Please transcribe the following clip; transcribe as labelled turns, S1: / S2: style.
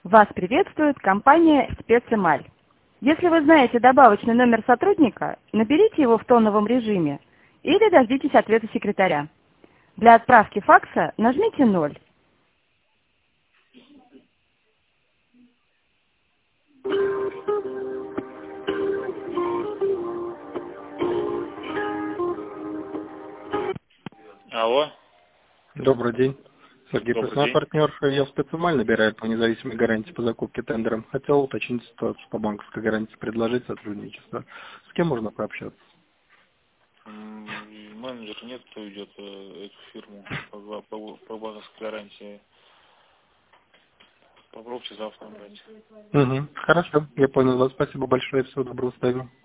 S1: Вас приветствует компания «Спецэмаль». Если вы знаете добавочный номер сотрудника, наберите его в тоновом режиме или дождитесь ответа секретаря. Для отправки факса нажмите 0.
S2: Алло,
S3: Добрый день. Сергей
S2: добрый
S3: Песна,
S2: день.
S3: партнер. Я спецэмаль набираю по независимой гарантии по закупке тендером. Хотел уточнить ситуацию по банковской гарантии, предложить сотрудничество. С кем можно пообщаться?
S2: Менеджера нет, кто ведет эту фирму по банковской гарантии. Попробуйте завтра набрать.
S3: Угу. Хорошо, я понял вас. Спасибо большое. Всего доброго, ставлю.